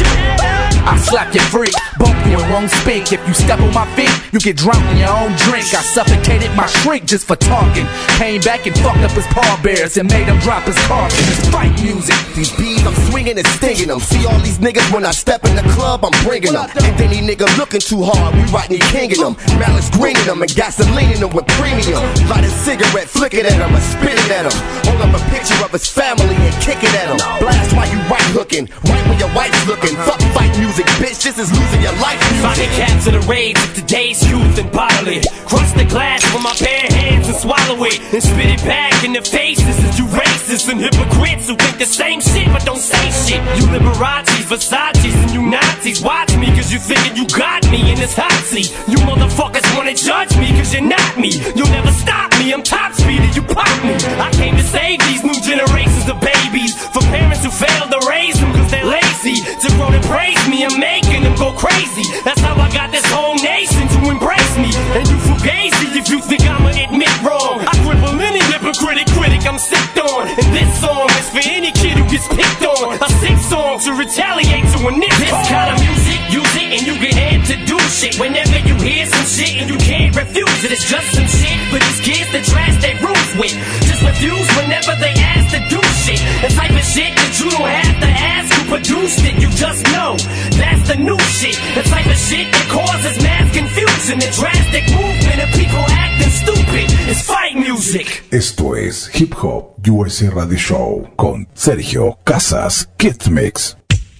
V: I slap you free, bump you and won't speak. If you step on my feet, you get drunk in your own drink. I suffocated my shrink just for talking. Came back and fucked up his pallbearers and made him drop his carpet. It's fight music.
U: These bees, I'm swinging and stinging them. See all these niggas when I step in the club, I'm bringing them. And any nigga looking too hard, we writing kinging them. Malice greening them and gasoline in them with premium. Light a cigarette, flick it at him and spit it at him. Hold up a picture of his family and kick it at him. Blast while you right hooking, right when your wife's looking. Fuck fight music, bitch, this is losing your life music.
B: Find the capture the rage of today's youth and bottle it. Crush the glass with my bare hands and swallow it. And spit it back in the faces of you racists and hypocrites who think the same shit but don't say shit. You Liberace's, Versace's, and you Nazis. Watch me cause you thinking you got me in this hot seat. You motherfuckers wanna judge me cause you're not me. You'll never stop me, I'm top speed and you pop me. I came to save these new generations of babies for parents who failed to raise them cause they're lazy. To grow to praise me, I'm making them go crazy. That's how I got this whole nation to embrace me. And you fugazi if you think I'ma admit wrong. I cripple any hypocritic critic I'm sick on. And this song is for any kid who gets picked on. A sick song to retaliate to a nigga. This kind of music, use it and you get amped to do shit. Whenever you hear some shit and you can't refuse it, it's just some shit for these kids to trash their roots with. Just refuse whenever they ask to do shit. The type of shit that you don't have to ask who produced it. You just know that's the new shit. The type of shit that causes mass confusion, the drastic movement of people acting stupid. It's fight music.
R: Esto es Hip Hop USA Radio Show con Sergio Casas Kid Mix.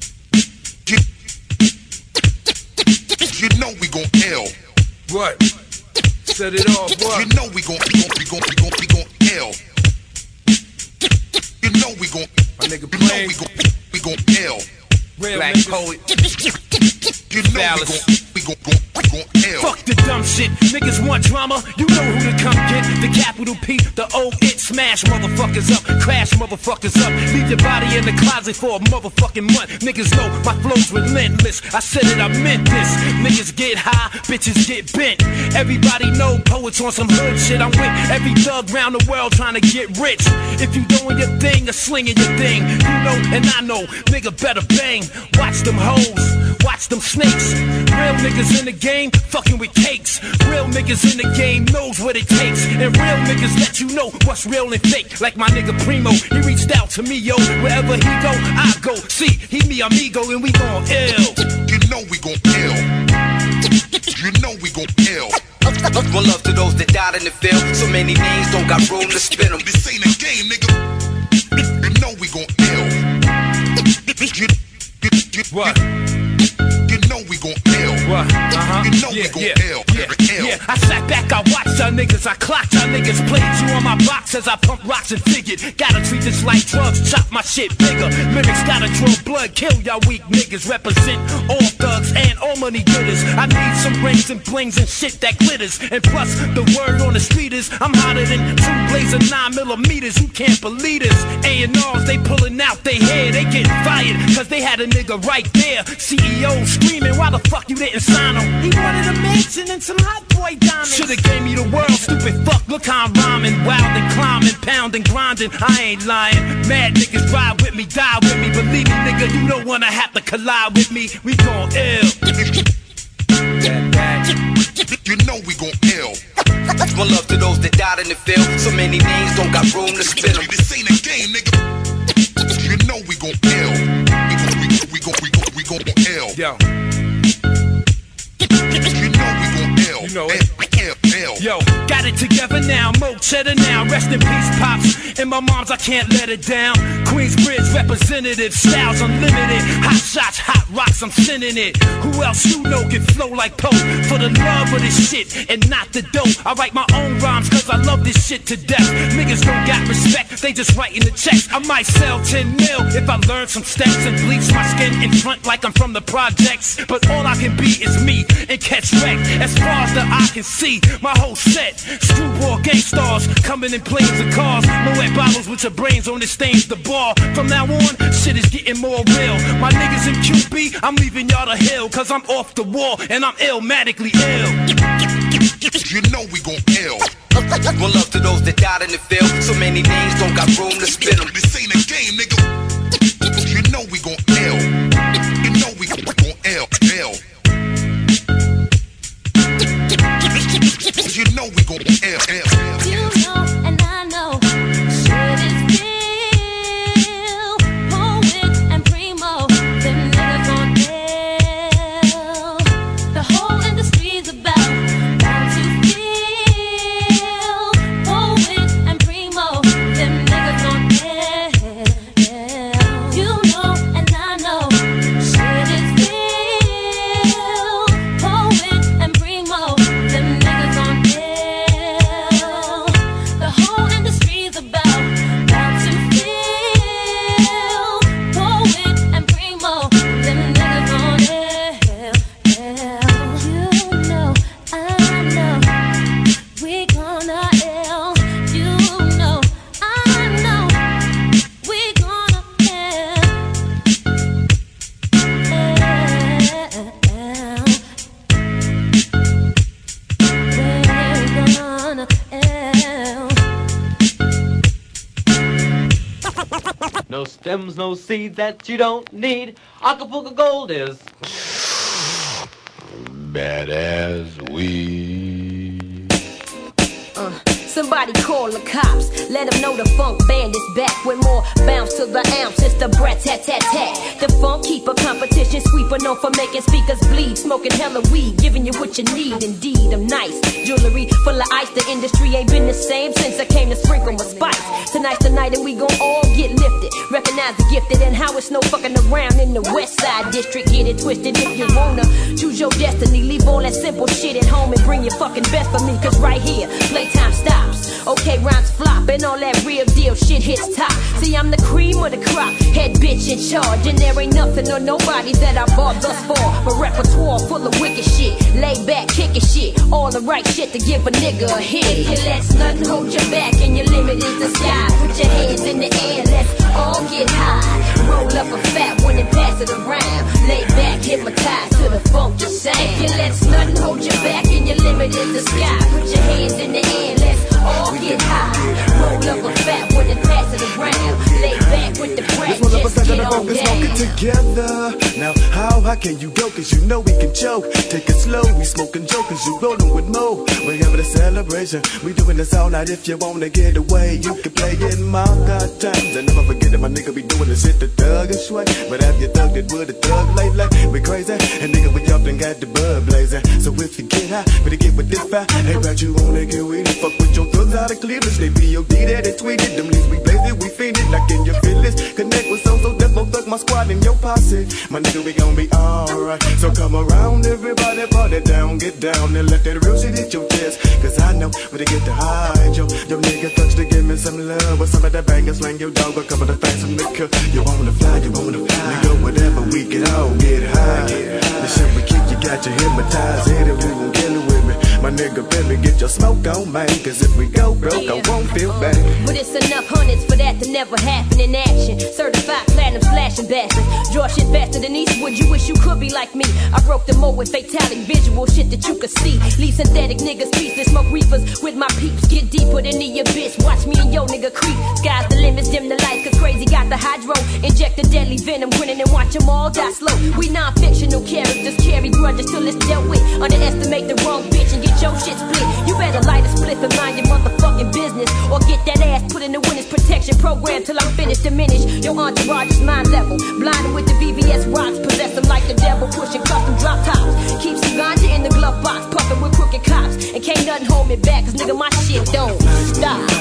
T: You know we gon' L.
W: What? Set it off, what?
T: You know we gon' L. You know we gon'
W: my nigga playing.
T: We gon' L.
W: Real
T: Black
W: niggas.
T: poet. You know we gon' L.
W: Fuck the dumb shit. Niggas want drama, you know who to come get. The capital P, the O-It. Smash motherfuckers up, crash motherfuckers up. Leave your body in the closet for a motherfucking month. Niggas know my flow's relentless. I said it, I meant this. Niggas get high, bitches get bent. Everybody know poets on some hood shit. I'm with every thug round the world trying to get rich. If you doing your thing or slinging your thing, you know and I know, nigga better bang. Watch them hoes, watch them snakes. Real niggas in the game game, fucking with cakes. Real niggas in the game knows what it takes. And real niggas let you know what's real and fake. Like my nigga Primo, he reached out to me, yo. Wherever he go, I go. See, he me amigo and we gon' ill.
T: You know we gon' ill. You know we gon' ill.
V: One love to those that died in the field. So many names don't got room to spin them.
T: This ain't a game, nigga. You know we gon' ill.
W: What?
T: You know we gon' ill.
W: What?
T: You know we gon' ill.
W: Yeah, I sat back, I watched y'all niggas, I clocked y'all niggas, played you on my box as I pump rocks and figured, gotta treat this like drugs, chop my shit bigger. Lyrics gotta draw blood, kill y'all weak niggas, represent all thugs and all money getters. I need some rings and blings and shit that glitters, and plus the word on the street is I'm hotter than 2 blazing 9mm. You can't believe this. A&Rs they pulling out they hair, they getting fired cause they had a nigga right there. CEO screaming, why the fuck you didn't sign him? He wanted a mansion and some hot boy diamonds. Should've gave me the world, stupid fuck. Look how I'm rhyming, wild and climbing, pounding, grinding. I ain't lying. Mad niggas ride with me, die with me. Believe me, nigga, you don't wanna have to collide with me. We gon' ill.
T: You know we gon' ill.
V: One love to those that died in the field. So many names don't got room to spin them.
T: This ain't a game, nigga. You know we gon' ill. We gon' ill.
W: Yo.
T: You know we gon' ill.
W: You know it. Yo, got it together now, Mo Cheddar now. Rest in peace, Pops. And my moms, I can't let it down. Queensbridge representative, styles unlimited. Hot shots, hot rocks, I'm sending it. Who else you know can flow like Pope? For the love of this shit and not the dope. I write my own rhymes cause I love this shit to death. Niggas don't got respect, they just writing the checks. I might sell 10 mil if I learn some steps and bleach my skin in front like I'm from the projects. But all I can be is me and catch wreck. As far as the eye can see, my whole set, screwball gang stars coming in planes and cars. Moet bottles with your brains on it stains the bar. From now on, shit is getting more real. My niggas in QB, I'm leaving y'all to hill. Cause I'm off the wall and I'm illmatically ill.
T: You know we gon' ill.
V: One love to those that died in the field. So many names don't got room to spin them.
T: This ain't a game, nigga. You know we gon' ill. You know we gon' ill. You know we gon' ill.
B: You know and I know shit is real. Poet and Primo, them niggas on ill. The whole industry's about how to feel. Poet and Primo, them niggas on ill. You know and I know shit is real. Poet and Primo, them niggas on ill. The whole industry's about to feel. Poet and Primo, them niggas on ill. You know, I know, we gonna ill. You know, I know, we gonna
G: No stems, no seeds that you don't need. Acapulco Gold is
I: bad as weed.
J: Somebody call the cops, let them know the funk band is back with more bounce to the ounce. It's the brat tat tat tat. The funk keeper competition sweeper known for making speakers bleed, smoking hella weed, giving you what you need. Indeed, I'm nice. Jewelry full of ice. The industry ain't been the same since I came to sprinkle my spice. Tonight's the night and we gon' all get lifted. Recognize the gifted and how it's no fucking around in the West Side District. Get it twisted if you wanna choose your destiny. Leave all that simple shit at home and bring your fucking best for me. Cause right here, playtime stops. Okay, rhymes flop and all that real deal shit hits top. See, I'm the cream of the crop, head bitch in charge. And there ain't nothing or nobody that I bought thus far. My repertoire full of wicked shit, lay back, kicking shit, all the right shit to give a nigga a hit. You let nothing hold you back and your limit is the sky. Put your hands in the air, let's all get high. Roll up a fat one and pass it around. Lay back, hypnotized to the funky sound. You let nothing hold you back and your limit is the sky. Put your hands in the air, let's all get high. Roll up a fat one and pass it around. Lay back with the practice. get
K: gonna
J: on
K: focus,
J: down.
K: smoke it together. Now, how high can you go? Cause you know we can choke. Take it slow, we smoking jokers, you rolling with Mo. We having a celebration, we doing this all night. If you wanna get away, you can play in my God times. And never forget that my nigga be doing the shit the thug and sway. But have you thugged it with a thug lately? We crazy, and nigga we up and got the bud blazing. So if you get high, better get with this fire. Hey, right, you wanna get with it? Fuck with your thugs out of Cleveland. They BOD that and tweeted. Them leaves we blaze it, we feed it. Like in your feelings. Connect with so death, thug my squad and your posse. My nigga, we gon' be alright. So come around, everybody, party down, get down and let that real shit hit your chest. Cause I know where to get the high, yo. Your nigga thugs to give me some love. With some of that bang and slang your dog, a couple of facts and liquor. You wanna fly, nigga, whatever, we can all get high. The shit we keep, you got you hypnotized. Hit it, we gon' kill it with me. My nigga, baby, get your smoke on, man. Cause if we go broke, I won't feel bad.
J: But it's enough hundreds for that to never happen in action. Certified platinum slashing bastards. Draw shit faster than Eastwood. You wish you could be like me. I broke the mold with fatalic visual shit that you could see. Leave synthetic niggas speechless. Smoke reefers with my peeps. Get deeper than the abyss. Watch me and yo nigga creep. Sky's the limits, dim the lights. Cause crazy got the hydro. Inject the deadly venom. Grinning and watch them all die slow. We non-fictional characters. Carry grudges till it's dealt with. Underestimate the wrong bitch and get your shit split. You better light a split and mind your motherfucking business. Or get that ass put in the witness protection program till I'm finished. Diminish your entourage is mind level. Blinded with the VVS rocks. Possess them like the devil. Pushing custom drop tops. Keep some ganja in the glove box. Puffing with crooked cops. And can't nothing hold me back. Cause nigga my shit don't stop.
K: I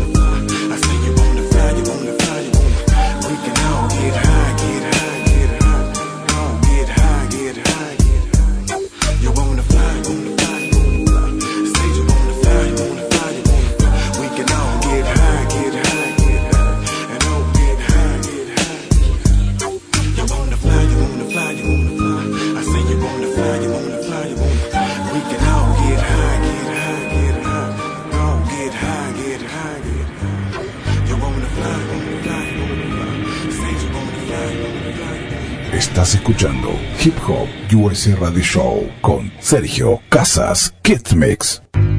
K: say you wanna fly, you wanna fly, you wanna. We can all get high, get high, get high. All get high, get high, get high. You wanna fly, you wanna fly, you wanna fly. Say you wanna fly, you wanna fly, you wanna fly. We can all get high, get high, get high. And all get high, get high. You wanna fly, you wanna fly, you wanna fly. I say you wanna fly, you wanna fly, you wanna fly. We can all get high, get high, get high. All get high, get high, get high. You wanna fly, you wanna fly, you wanna fly. Say you wanna fly, you wanna fly.
R: Estás escuchando Hip Hop USA Radio Show con Sergio Casas Kid Mix.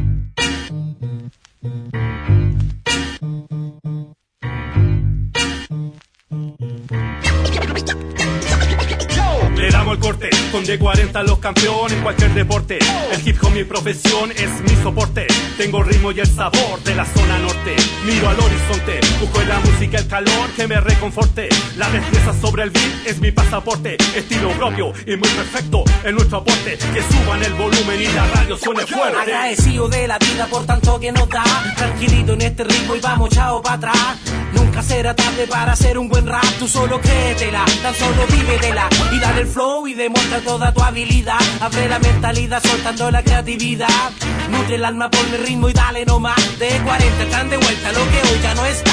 L: Le damos el corte, con D40 los campeones en cualquier deporte. El hip hop mi profesión, es mi soporte. Tengo el ritmo y el sabor de la zona norte. Miro al horizonte, busco en la música el calor que me reconforte. La destreza sobre el beat es mi pasaporte. Estilo propio y muy perfecto en nuestro aporte. Que suban el volumen y la radio suene fuerte.
W: Agradecido de la vida por tanto que nos da. Tranquilito en este ritmo y vamos chao para atrás. Nunca será tarde para hacer un buen rap. Tú solo créetela, tan solo vívetela. Y dale el flow y demuestra toda tu habilidad. Abre la mentalidad soltando la creatividad. Nutre el alma por mi ritmo y dale nomás. De 40 están de vuelta lo que hoy ya no está.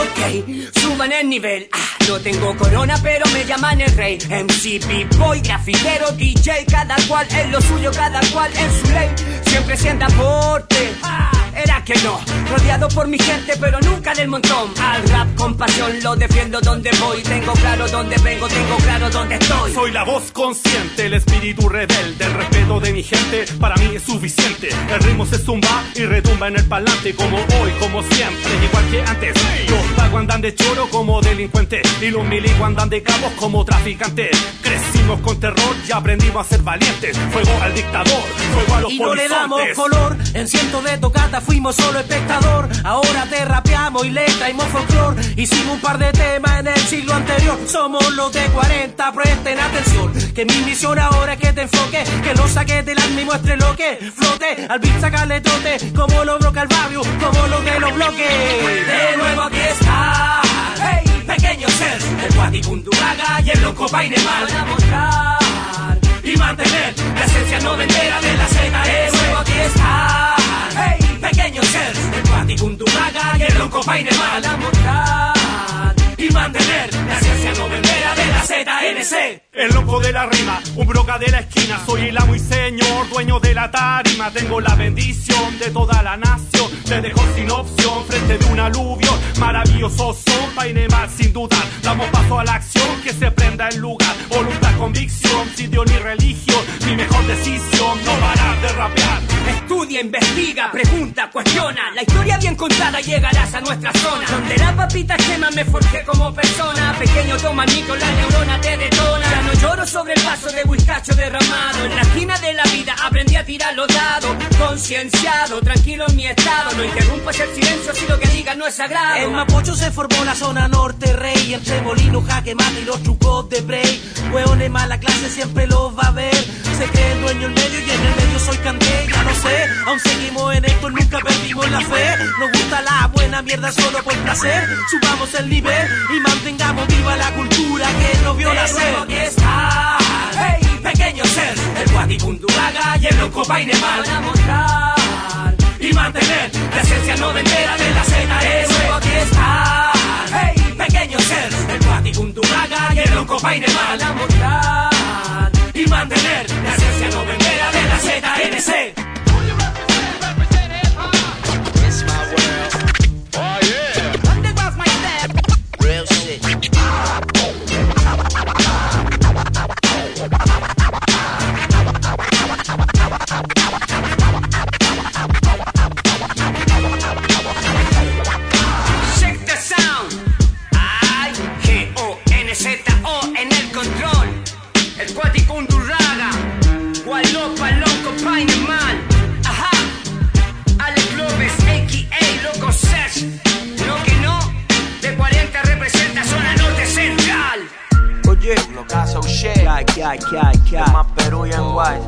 P: Ok, suban el nivel. No tengo corona pero me llaman el rey. MC, B-boy, grafitero, DJ. Cada cual en lo suyo, cada cual en su ley. Siempre siendo aporte. Era que no, rodeado por mi gente pero nunca del montón. Al rap con pasión lo defiendo donde voy. Tengo claro dónde vengo, tengo claro dónde estoy.
L: Soy la voz consciente, el espíritu rebelde. El respeto de mi gente para mí es suficiente. El ritmo se zumba y retumba en el parlante. Como hoy, como siempre, igual que antes. Los pagos andan de choro como delincuentes. Y los milicos andan de cabos como traficantes. Crecimos con terror y aprendimos a ser valientes. Fuego al dictador, fuego a los
W: y
L: polizontes.
W: no le damos color, en cientos de tocatas fuimos solo espectador. Ahora te rapeamos y le traemos folclor. Hicimos un par de temas en el siglo anterior. Somos los de 40, presten atención. Que mi misión ahora es que te enfoque. Que lo saques del alma y muestre lo que flote. Al beat sacarle trote, como lo broca el barrio, como lo de los bloques.
P: De nuevo aquí está, hey, pequeño ser, el Guadicunduraga y el loco Painemal. Para mostrar
W: y mantener la esencia noventera de la Z.
P: De nuevo aquí está, hey, pequeño ser,
W: el Guadicunduraga y el loco Painemal.
P: Para mostrar
W: y mantener la esencia noventera de la ZNC.
L: El loco de la rima, un broca de la esquina. Soy el amo y señor, dueño de la tarima. Tengo la bendición de toda la nación. Te dejo sin opción frente de un aluvión. Maravilloso son, Painemal sin dudar. Damos paso a la acción, que se prenda el lugar. Voluntad, convicción, sin Dios ni religión. Mi mejor decisión, no parar de rapear.
P: Estudia estudia, investiga, pregunta, cuestiona. La historia bien contada llegarás a nuestra zona. Donde la papita quema me forjé como persona. Pequeño toma micro, la neurona te detona. Ya no lloro sobre el vaso de whiskacho derramado. En la esquina de la vida aprendí a tirar los dados. Concienciado, tranquilo en mi estado. No interrumpas el silencio si lo que digas no es sagrado.
H: En Mapocho se formó la zona norte, rey. Entre Molino, Jaque Mate y los trucos de Bray. Hueones mala clase siempre los va a ver. Se cree el dueño en medio y en el medio soy Canté. Ya lo sé, aún seguimos en esto, nunca perdimos la fe. Nos gusta la buena mierda solo por placer. Subamos el nivel y mantengamos viva la cultura que nos vio nacer.
P: Aquí está, hey, pequeño ser. El Guadicunduraga y el Loco Painemal. Para mostrar y mantener la esencia noventera de la ZS. Aquí está, hey, pequeño ser. El Guadicunduraga y el Loco Painemal. Para mostrar y mantener la esencia noventera de la ZNC.
N: It's my world. Oh yeah.
P: ¿Dónde vas, my step?
N: Real shit.
P: Check the sound. Ay, G-O-N-Z-O en el control. El Cuático Undurraga. Gualopa, loco, Painemal. Ajá. Alex López, a.k.a. Loco Sesh. No que no, de 40 representa zona norte central.
H: Oye,
N: Lo caso shit.
H: ¿Qué
N: Más Perú y en Guay.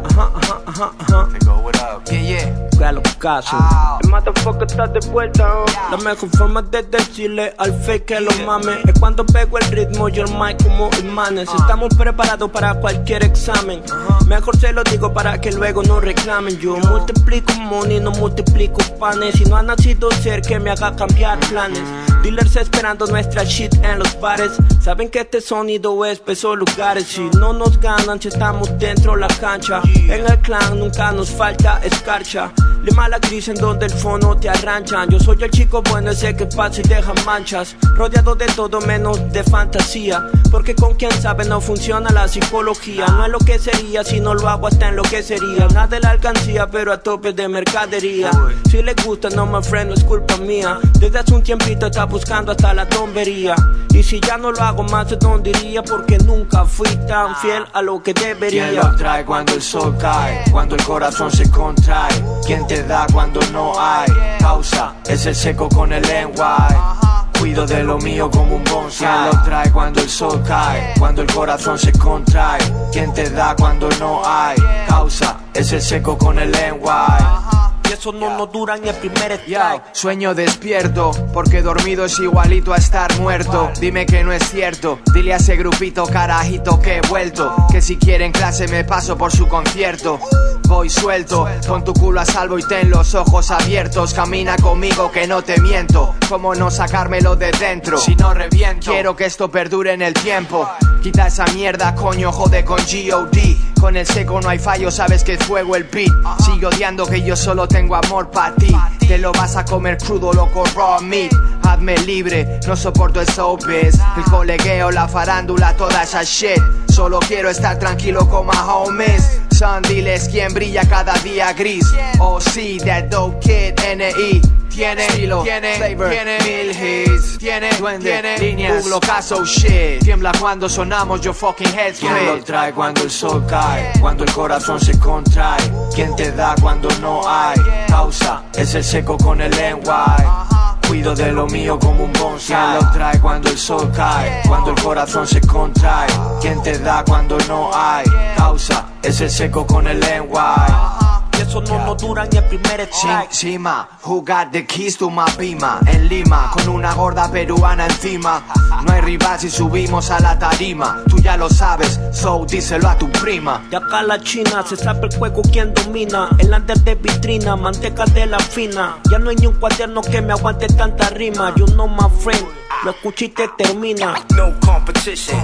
H: Ajá.
N: Te go what up.
H: Que los casos. El motherfucker está de vuelta. La mejor forma de decirle al fake que los mames es cuando pego el ritmo y el mic como imanes. Estamos preparados para cualquier examen. Mejor se lo digo para que luego no reclamen. Yo multiplico money, no multiplico panes. Si no ha nacido ser que me haga cambiar planes. Dealers esperando nuestra shit en los bares. Saben que este sonido es peso lugares. Si no nos ganan, si estamos dentro de la cancha. En el clan nunca nos falta escarcha. Le mala gris en donde el fono te arranchan. Yo soy el chico bueno, ese que pasa y deja manchas. Rodeado de todo menos de fantasía. Porque con quien sabe no funciona la psicología. No es lo que sería, si no lo hago hasta en lo que sería. Nada de la alcancía, pero a tope de mercadería. Si le gusta, no my friend, no es culpa mía. Desde hace un tiempito está buscando hasta la tombería. Y si ya no lo hago más, ¿de dónde iría? Porque nunca fui tan fiel a lo que debería.
N: ¿Quién lo trae cuando el sol cae? Cuando el corazón se contrae. ¿Quién te da cuando no hay? Causa, es el seco con el lenguaje. Cuido de lo mío como un bonsai. ¿Quién lo trae cuando el sol cae? Cuando el corazón se contrae. ¿Quién te da cuando no hay? Causa, es el seco con el lenguaje.
H: Y eso no nos dura ni el primer strike.
V: Sueño despierto, porque dormido es igualito a estar muerto. Dime que no es cierto, dile a ese grupito carajito que he vuelto. Que si quieren clase me paso por su concierto. Voy suelto, con tu culo a salvo y ten los ojos abiertos. Camina conmigo que no te miento. ¿Cómo no sacármelo de dentro? Si no reviento, quiero que esto perdure en el tiempo. Quita esa mierda, coño, jode con G.O.D. Con el seco no hay fallo, sabes que es fuego el beat. Sigue odiando que yo solo tengo amor para ti. Te lo vas a comer crudo, loco, raw meat. Hazme libre, no soporto el soapes. El colegueo, la farándula, toda esa shit. Solo quiero estar tranquilo con my homies. Son, diles quién brilla cada día gris. Oh sí, that dope kid, N.I. Tiene estilo, tiene flavor, tiene mil hits. Tiene duende, tiene líneas, caso shit. Tiembla cuando sonamos, yo fucking head split.
N: ¿Quién lo trae cuando el sol cae? Cuando el corazón se contrae. ¿Quién te da cuando no hay? Causa, es el seco con el lenguaje. Cuido de lo mío como un bonsai. ¿Quién lo trae cuando el sol cae? Cuando el corazón se contrae. ¿Quién te da cuando no hay? Causa, es el seco con el lenguaje.
H: Y eso no nos dura ni el primer strike.
V: Chima, who got the keys to my pima? En Lima, con una gorda peruana encima. No hay rival si subimos a la tarima. Tú ya lo sabes, so díselo a tu prima.
H: De acá la China, se sabe el juego quien domina. El under de vitrina, manteca de la fina. Ya no hay ni un cuaderno que me aguante tanta rima. You know my friend, lo escuché y te termina.
N: No competition.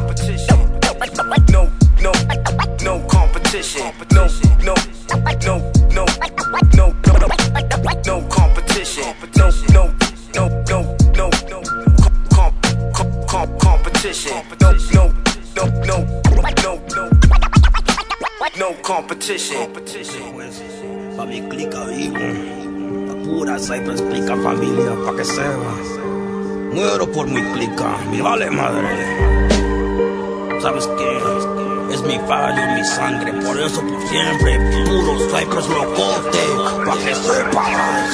N: No competition. No competition. Competition. No competition.
D: pa' mi clica vivo. La pura Cypress clica familia, pa' que sepa. Muero por mi clica, me vale madre. ¿Sabes qué? Es mi fallo, mi sangre, por eso por siempre. Puro Cypress locote, pa' que sepas.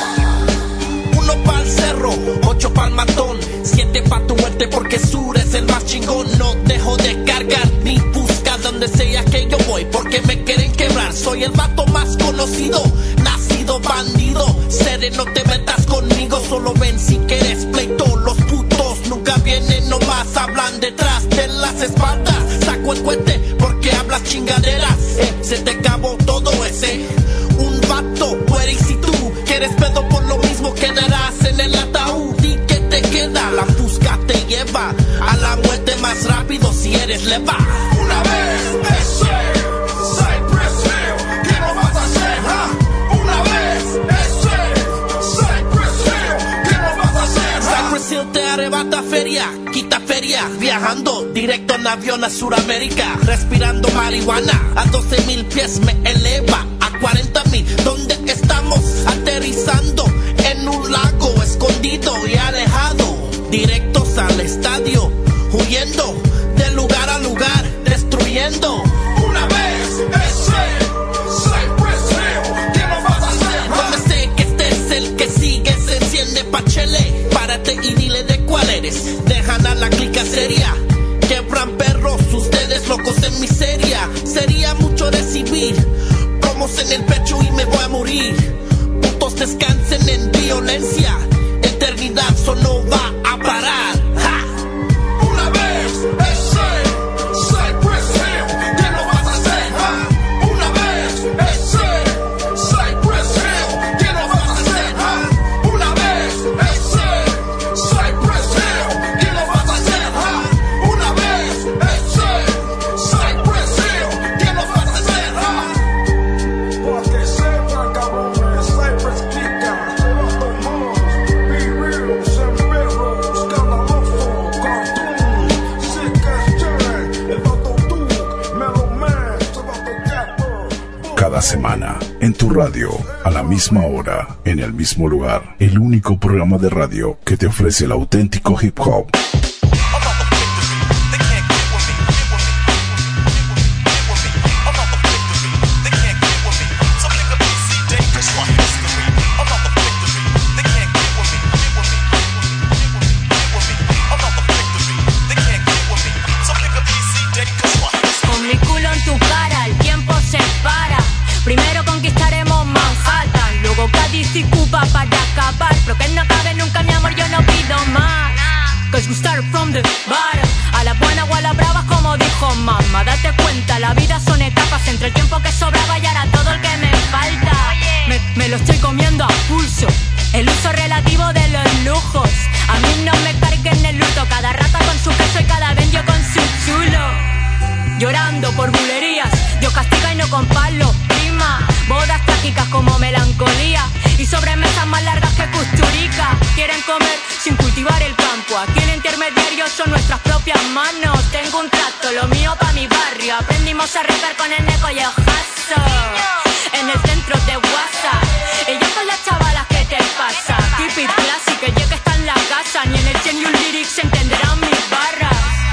V: 1 pa'l cerro, 8 pa'l matón, 7 pa' tu muerte porque Sur es el más chingón. No dejo de cargar mi busca donde sea que yo voy porque me quieren quebrar. Soy el vato más conocido, nacido bandido. Sereno, no te metas conmigo, solo ven si quieres pleito. Los putos nunca vienen, nomás hablan detrás de las espaldas. Saco el cohete porque hablas chingaderas, se te acabó todo ese. Un vato, güey, y si tú quieres pedo por lo mismo quedarás en el ataúd. ¿Y qué te queda? La fusca te lleva a la muerte más rápido si eres leva.
B: Una vez ese Cypress Hill, ¿qué nos vas a hacer? Una vez ese Cypress Hill, ¿qué nos vas a hacer?
V: Cypress Hill te arrebata feria, quita feria, viajando directo en avión a Sudamérica, respirando marihuana a 12,000 pies me eleva a 40,000, donde estamos aterrizando en un lago escondido y alejado, directos al estadio, huyendo de lugar a lugar, destruyendo.
B: Una vez ese Cypress Hill, ¿qué nos vas a hacer?
V: Donde sé que este es el que sigue, se enciende pachele, párate y dile de cuál eres. Dejan a la clica seria, quebran perros, ustedes locos en miseria. Sería mucho recibir promos en el pecho y me voy a morir. Putos descansen en violencia, eternidad solo va a parar. ¡Ja!
B: Una vez ese Cypress Hill, ¿qué nos vas a hacer? Una vez ese Cypress Hill, ¿qué nos vas a hacer? Una vez ese Cypress Hill, ¿qué nos vas a hacer? Una vez ese Cypress Hill, ¿qué nos vas a hacer? Porque sepa, cabrón, Cypress Kika, Levanto Monos, Be Real, Sembero, Escandaloso, Cartoon, Sickest Jerry, el Vato Duke, Mellow Man, el Vato Capper.
R: Cada semana, en tu radio, a la misma hora, en el mismo lugar, el único programa de radio que te ofrece el auténtico hip hop.
O: Con mi culo en tu cara, el tiempo se para. Primero conquistaremos Manhattan, luego Cádiz y Cuba para acabar. Pero que no acabe nunca, mi amor, yo no pido más. Cause we start from the bottom. A la buena o a la brava, como dijo mamá. Date cuenta, la vida son etapas. Entre el tiempo que sobraba y ahora todo el que me falta. Me lo estoy comiendo a pulso. El uso relativo de los lujos. A mí no me carguen el luto. Cada rata con su peso y cada bendio con su chulo. Llorando por bulerías, Dios castiga y no con palo, prima. Bodas trágicas como melancolía y sobremesas más largas que Custurica. Quieren comer sin cultivar el campo. Aquí el intermediario son nuestras propias manos. Tengo un trato, lo mío pa' mi barrio. Aprendimos a regar con el neco y el jaso en el centro de WhatsApp. Ellos son las chavalas, ¿qué te pasa? Keep it classic, que ya que está en la casa. Ni en el Genius Lyrics entenderán mis barras.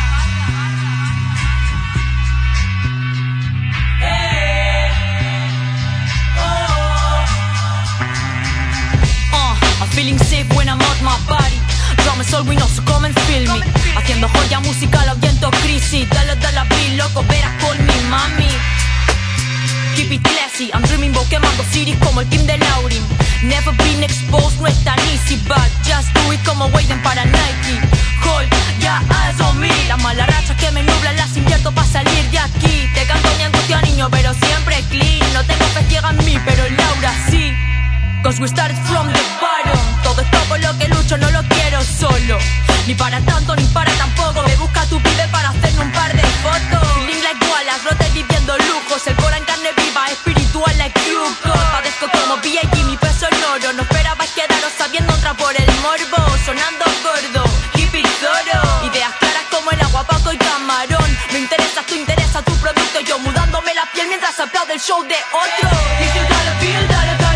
O: I'm feeling safe when I'm out my body. Drum is all we know, so come and feel me. Haciendo joya musical, ahuyento crisis. Dale, dale a beat, loco, verás con mi mami. Keep it classy, I'm dreaming about quemando cities como el team de Laurin. Never been exposed, no es tan easy, but just do it como Wayden para Nike. Hold, ya eyes on me. Las malas rachas que me nublan las invierto para salir de aquí. Te canto mi angustia, niño, pero siempre clean. No tengo fe ciega en mí, pero en Laura sí. Cause we started from the bottom. Todo esto por lo que lucho no lo quiero solo. Ni para tanto ni para tampoco. Me busca tu pibe para hacerme un par de fotos. Feeling like Wallace, rote viviendo lujos. El cora en carne viva, espiritual like Yuko. Padezco como B.I.G, mi peso en oro. No esperabais quedaros sabiendo entrar por el morbo. Sonando gordo, keep it Zoro. Ideas claras como el agua, Paco y Camarón. Me interesa tu producto. Yo mudándome la piel mientras aplaude el show de otro. If you gotta feel, dale, dale.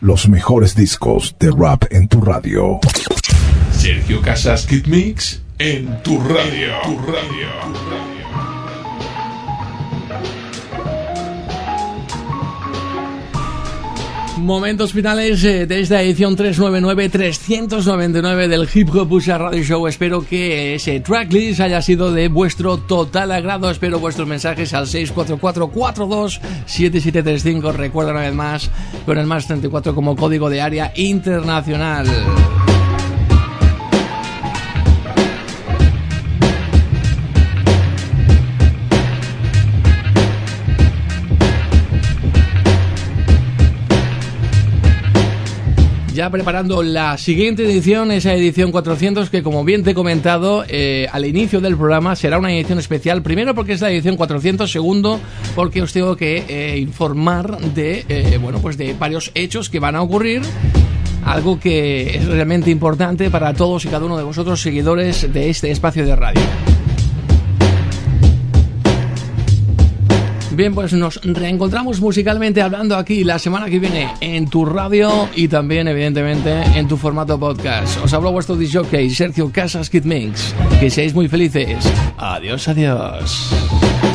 R: los mejores discos de rap en tu radio.
F: Sergio Casas Kid Mix en tu radio.
E: Momentos finales de esta edición 399 del Hip Hop Usa Radio Show. Espero que ese tracklist haya sido de vuestro total agrado. Espero vuestros mensajes al 644-427735. Recuerda una vez más con el más 34 como código de área internacional. Ya preparando la siguiente edición, esa edición 400 que, como bien te he comentado al inicio del programa, será una edición especial. Primero porque es la edición 400, segundo porque os tengo que informar de pues de varios hechos que van a ocurrir. Algo que es realmente importante para todos y cada uno de vosotros, seguidores de este espacio de radio. Bien, pues nos reencontramos musicalmente hablando aquí la semana que viene en tu radio y también, evidentemente, en tu formato podcast. Os hablo vuestro disjockey, Sergio Casas Kid Mix. Que seáis muy felices. Adiós, adiós.